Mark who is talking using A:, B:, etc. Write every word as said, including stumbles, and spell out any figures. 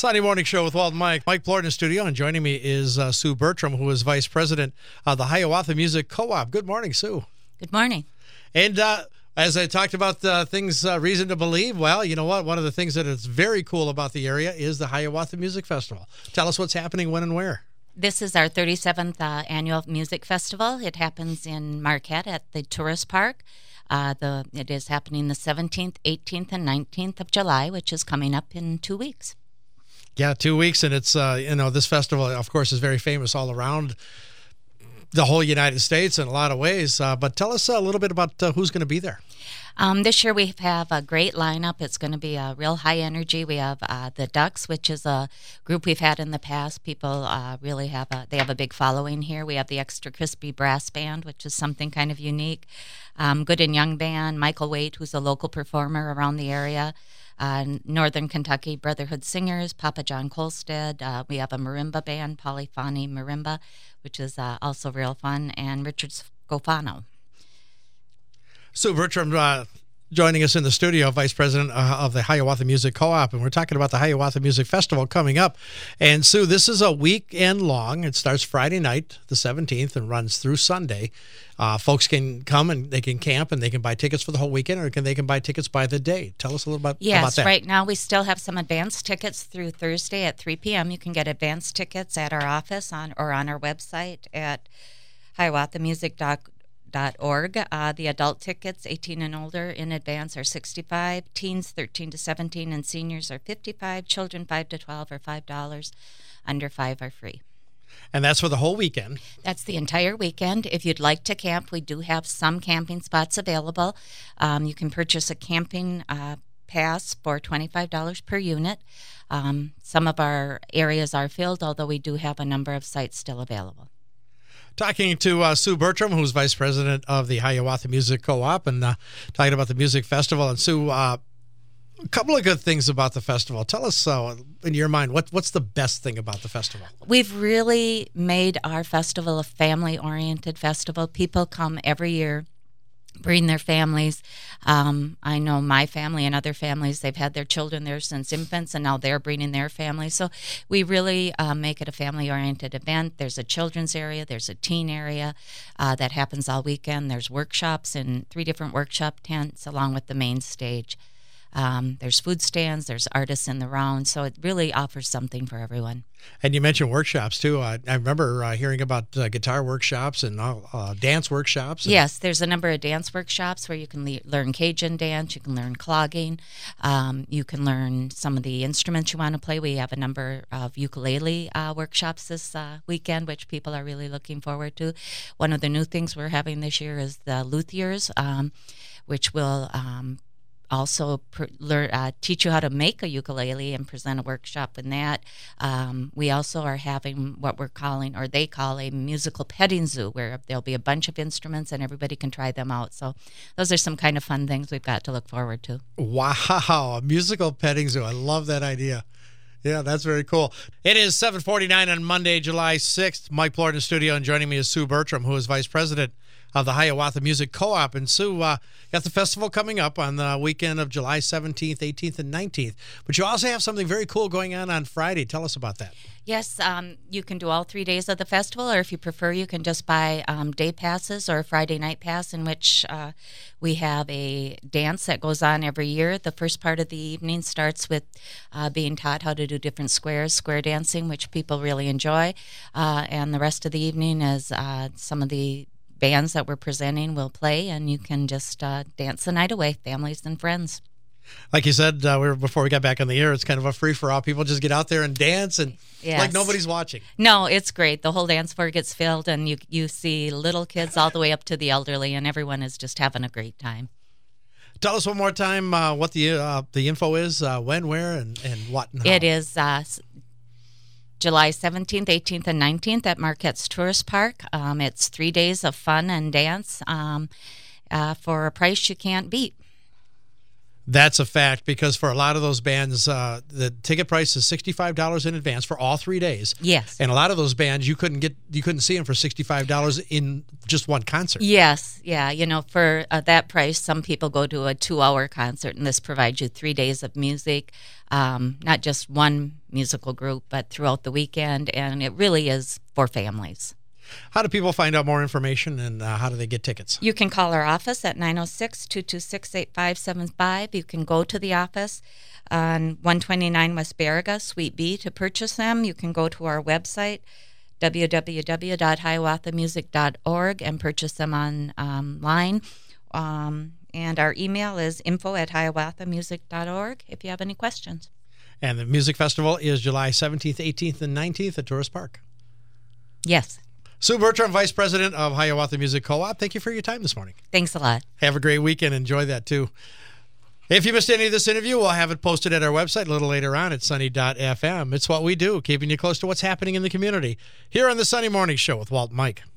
A: Sunday Morning Show with Walt and Mike. Mike Plord in the studio, and joining me is uh, Sue Bertram, who is Vice President of the Hiawatha Music Co-op. Good morning, Sue.
B: Good morning.
A: And uh, as I talked about uh, things, uh, reason to believe, well, you know what? One of the things that is very cool about the area is the Hiawatha Music Festival. Tell us what's happening, when, and where.
B: This is our thirty-seventh uh, annual music festival. It happens in Marquette at the Tourist Park. Uh, the It is happening the seventeenth, eighteenth, and nineteenth of July, which is coming up in two weeks.
A: Yeah, two weeks, and it's, uh, you know, this festival, of course, is very famous all around the whole United States in a lot of ways. Uh, but tell us a little bit about uh, who's going to be there.
B: Um, this year we have a great lineup. It's going to be a real high energy. We have uh, the Ducks, which is a group we've had in the past. People uh, really have a they have a big following here. We have the Extra Crispy Brass Band, which is something kind of unique. Um, Good and Young Band, Michael Waite, who's a local performer around the area. Uh, Northern Kentucky Brotherhood Singers, Papa John Colstead. Uh, we have a marimba band, Polyphony Marimba, which is uh, also real fun, and Richard Scofano.
A: Sue Bertram uh, joining us in the studio, Vice President uh, of the Hiawatha Music Co-op, and we're talking about the Hiawatha Music Festival coming up. And Sue, this is a weekend long. It starts Friday night, the seventeenth, and runs through Sunday. Uh, folks can come and they can camp and they can buy tickets for the whole weekend, or can they can buy tickets by the day. Tell us a little about,
B: yes,
A: about that.
B: Yes, right now we still have some advance tickets through Thursday at three p.m. You can get advance tickets at our office on or on our website at hiawatha music dot org. Uh, the adult tickets, eighteen and older, in advance are sixty-five dollars, teens thirteen to seventeen, and seniors are fifty-five dollars, children five to twelve are five dollars, under five are free.
A: And that's for the whole weekend.
B: That's the entire weekend. If you'd like to camp, we do have some camping spots available. Um, you can purchase a camping uh, pass for twenty-five dollars per unit. Um, some of our areas are filled, although we do have a number of sites still available.
A: Talking to uh, Sue Bertram, who's Vice President of the Hiawatha Music Co-op, and uh, talking about the music festival. And Sue, uh, a couple of good things about the festival. Tell us, uh, in your mind, what what's the best thing about the festival?
B: We've really made our festival a family-oriented festival. People come every year, bring their families. Um, I know my family and other families, they've had their children there since infants, and now they're bringing their families. So we really uh, make it a family-oriented event. There's a children's area. There's a teen area uh, that happens all weekend. There's workshops in three different workshop tents along with the main stage. Um, there's food stands, there's artists in the round, so it really offers something for everyone. And
A: you mentioned workshops, too. Uh, I remember uh, hearing about uh, guitar workshops and uh, uh, dance workshops. And
B: yes, there's a number of dance workshops where you can le- learn Cajun dance, you can learn clogging, um, you can learn some of the instruments you want to play. We have a number of ukulele uh, workshops this uh, weekend, which people are really looking forward to. One of the new things we're having this year is the luthiers, um, which will um, also per, learn, uh, teach you how to make a ukulele and present a workshop in that. Um, we also are having what we're calling, or they call, a musical petting zoo, where there'll be a bunch of instruments and everybody can try them out. So those are some kind of fun things we've got to look forward to.
A: Wow, a musical petting zoo. I love that idea. Yeah, that's very cool. It is seven forty-nine on Monday, July sixth. Mike Plord in the studio, and joining me is Sue Bertram, who is Vice President of the Hiawatha Music Co-op. And Sue, uh, got the festival coming up on the weekend of July seventeenth, eighteenth, and nineteenth. But you also have something very cool going on on Friday. Tell us about that.
B: Yes, um, you can do all three days of the festival, or if you prefer, you can just buy um, day passes or a Friday night pass, in which uh, we have a dance that goes on every year. The first part of the evening starts with uh, being taught how to do different squares, square dancing, which people really enjoy. Uh, and the rest of the evening is uh, some of the bands that we're presenting will play, and you can just uh, dance the night away, families and friends.
A: Like you said, uh, we were, before we got back on the air, it's kind of a free-for-all. People just get out there and dance, and
B: yes.
A: like nobody's watching.
B: No, it's great. The whole dance floor gets filled, and you you see little kids all the way up to the elderly, and everyone is just having a great time.
A: Tell us one more time uh, what the uh, the info is, uh, when, where, and, and what and how.
B: It is uh, July seventeenth, eighteenth, and nineteenth at Marquette's Tourist Park. Um, it's three days of fun and dance um, uh, for a price you can't beat.
A: That's a fact, because for a lot of those bands, uh, the ticket price is sixty-five dollars in advance for all three days.
B: Yes.
A: And a lot of those bands, you couldn't get, you couldn't see them for sixty-five dollars in just one concert.
B: Yes, yeah. You know, for uh, that price, some people go to a two-hour concert, and this provides you three days of music, um, not just one musical group, but throughout the weekend, and it really is for families.
A: How do people find out more information, and uh, how do they get tickets?
B: You can call our office at nine oh six, two two six, eight five seven five. You can go to the office on one twenty-nine West Baraga, Suite B, to purchase them. You can go to our website, w w w dot hiawatha music dot org, and purchase them online. Um, and our email is info at hiawatha music dot org if you have any questions.
A: And the music festival is July seventeenth, eighteenth, and nineteenth at Tourist Park.
B: Yes.
A: Sue Bertram, Vice President of Hiawatha Music Co-op, thank you for your time this morning.
B: Thanks a lot.
A: Have a great weekend. Enjoy that, too. If you missed any of this interview, we'll have it posted at our website a little later on at sunny dot f m. It's what we do, keeping you close to what's happening in the community. Here on the Sunny Morning Show with Walt and Mike.